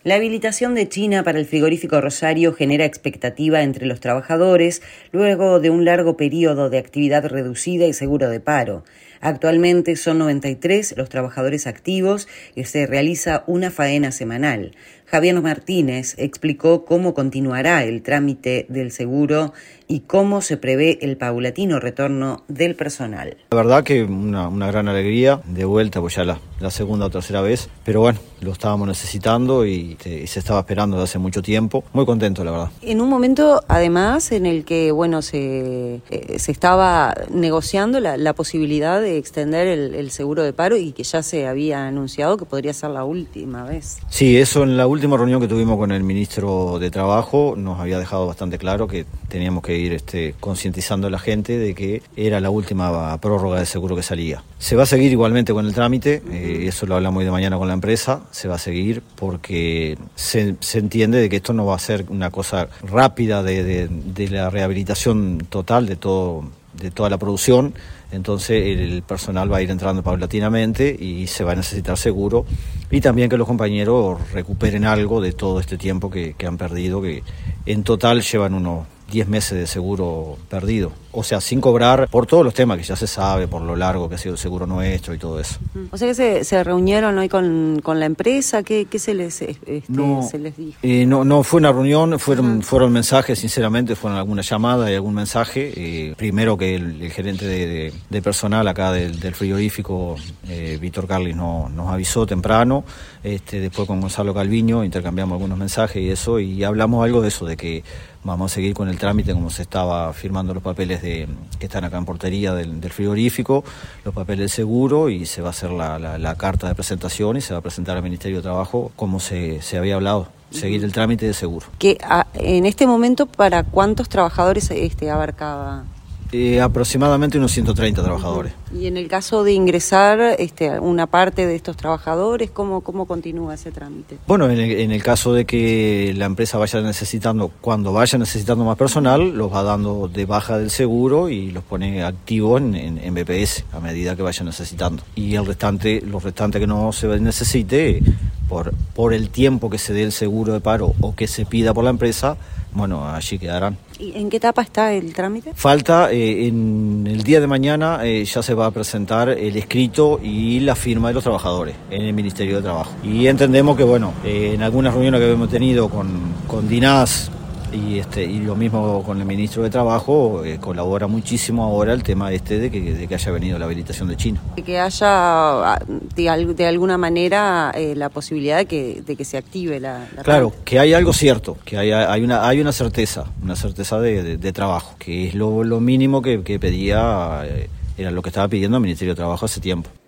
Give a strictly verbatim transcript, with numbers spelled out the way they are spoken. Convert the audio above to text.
La habilitación de China para el frigorífico Rosario genera expectativa entre los trabajadores luego de un largo periodo de actividad reducida y seguro de paro. Actualmente son noventa y tres los trabajadores activos y se realiza una faena semanal. Javier Martínez explicó cómo continuará el trámite del seguro y cómo se prevé el paulatino retorno del personal. La verdad que una, una gran alegría, de vuelta pues ya la, la segunda o tercera vez, pero bueno, lo estábamos necesitando y, y se estaba esperando desde hace mucho tiempo. Muy contento, la verdad. En un momento, además, en el que bueno se, eh, se estaba negociando la, la posibilidad de extender el, el seguro de paro y que ya se había anunciado que podría ser la última vez. Sí, eso en la última reunión que tuvimos con el ministro de Trabajo nos había dejado bastante claro que teníamos que ir este, concientizando a la gente de que era la última prórroga de seguro que salía. Se va a seguir igualmente con el trámite, eh, eso lo hablamos hoy de mañana con la empresa, se va a seguir porque se, se entiende de que esto no va a ser una cosa rápida de, de, de la rehabilitación total de todo, de toda la producción. Entonces el personal va a ir entrando paulatinamente y se va a necesitar seguro y también que los compañeros recuperen algo de todo este tiempo que, que han perdido, que en total llevan unos diez meses de seguro perdido, o sea, sin cobrar por todos los temas que ya se sabe, por lo largo que ha sido el seguro nuestro y todo eso. O sea que se, se reunieron hoy con, con la empresa, ¿qué, qué se, les, este, no, se les dijo? Eh, no, no fue una reunión, fueron, uh-huh. fueron mensajes, sinceramente, fueron alguna llamada y algún mensaje. Eh, primero que el, el gerente de, de, de personal acá del, del frigorífico, eh, Víctor Carlis, no, nos avisó temprano, este, después con Gonzalo Calviño intercambiamos algunos mensajes y eso, y hablamos algo de eso, de que vamos a seguir con el trámite como se estaba firmando los papeles de que están acá en portería del, del frigorífico, los papeles del seguro, y se va a hacer la, la, la carta de presentación y se va a presentar al Ministerio de Trabajo como se, se había hablado, seguir el trámite de seguro. Que a, en este momento, ¿para cuántos trabajadores este abarcaba? Eh, aproximadamente unos ciento treinta trabajadores. Y en el caso de ingresar este, una parte de estos trabajadores, ¿cómo, cómo continúa ese trámite? Bueno, en el, en el caso de que la empresa vaya necesitando, cuando vaya necesitando más personal, los va dando de baja del seguro y los pone activos en, en, en B P S a medida que vaya necesitando. Y el restante, los restantes que no se necesite, por, por el tiempo que se dé el seguro de paro o que se pida por la empresa, bueno, allí quedarán. ¿Y en qué etapa está el trámite? Falta, eh, en el día de mañana eh, ya se va a presentar el escrito y la firma de los trabajadores en el Ministerio de Trabajo. Y entendemos que, bueno, eh, en algunas reuniones que hemos tenido con, con DINAS y, este, y lo mismo con el Ministro de Trabajo, eh, colabora muchísimo ahora el tema este de que, de que haya venido la habilitación de China. Que haya de, de alguna manera eh, la posibilidad de que, de que se active la, la Claro, planta. Que hay algo cierto, que hay, hay, una, hay una certeza, una certeza de, de, de trabajo, que es lo, lo mínimo que, que pedía, eh, era lo que estaba pidiendo el Ministerio de Trabajo hace tiempo.